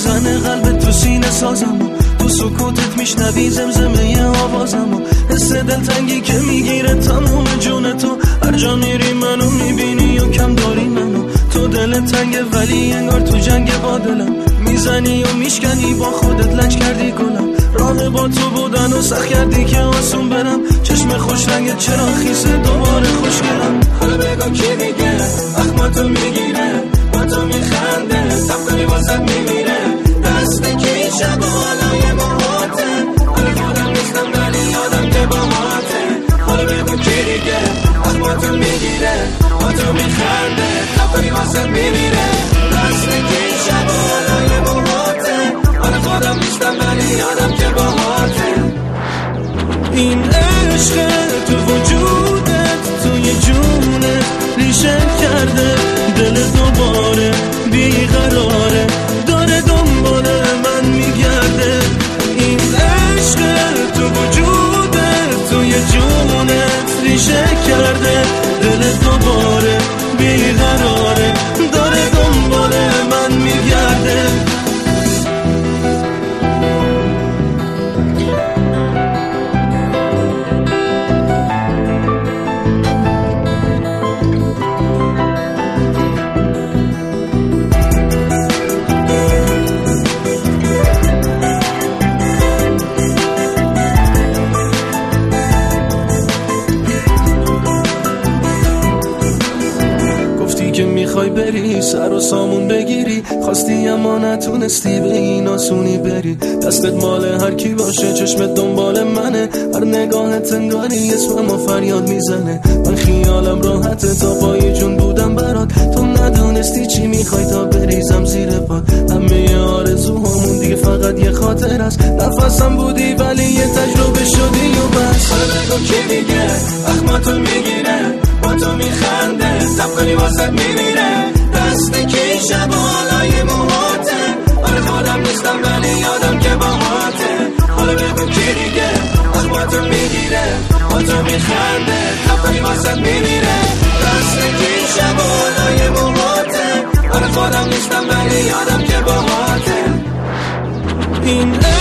میزنه قلبت تو سینه سازم، تو سکوتت میشنوی زمزمه آوازم، حس دلتنگی که میگیره تموم جون تو، هر جا میری منو میبینی و کم داری منو، تو دلت تنگه ولی انگار تو جنگ با دلم، میزنی و میشکنی با خودت لج کردی گلم، راه با تو بودن و سخت کردی که آسون برم، چشم خوش رنگت چرا خیسه دوباره خوشگلم، حالا بگو کی دیگه اخماتو میگیره با تو میخنده تب کنی واسد میمیره، دست کی شب و حالای موهاته، حالا خودم نیستم ولی یادم که با هاته، حالا بگو کی دیگه اخماتو میگیره با تو میخنده تب کنی واسد میمیره، دست کی شب و حالای موهاته، حالا خودم نیستم ولی یادم که با هاته، این عشق تو وجودت توی جونت ریشه کرده، دل دوباره بیقراره داره دنبال من میگرده، این عشق تو وجودت توی جونت ریشه کرده، دل دوباره بیقراره داره دنبال من میگرده. که میخوای بری سر و سامون بگیری، خواستی اما نتونستی به این آسونی بری، دستت مال هر کی باشه چشمت دنبال منه، هر نگاهت انگاری اسممو فریاد میزنه، من خیالم راحته تا پای جون بودم برات، تو ندونستی چی میخوای تا بریزم زیر پات، همه آرزوهامون دیگه فقط یه خاطر است، نفسم بودی ولی یه تجربه شدی و بس، حالا بگو کی دیگه اخماتو میگیره با تو میخنده تب کنی واسد میمیره، دست کی شب و حالای موهاته، حالا خودم نیستم ولی یادم که با هاته، حالا بگو کی دیگه اخماتو میگیره با تو میخنده تب کنی واسد میمیره، دست کی شب و حالای موهاته، حالا خودم نیستم ولی یادم که با هاته، این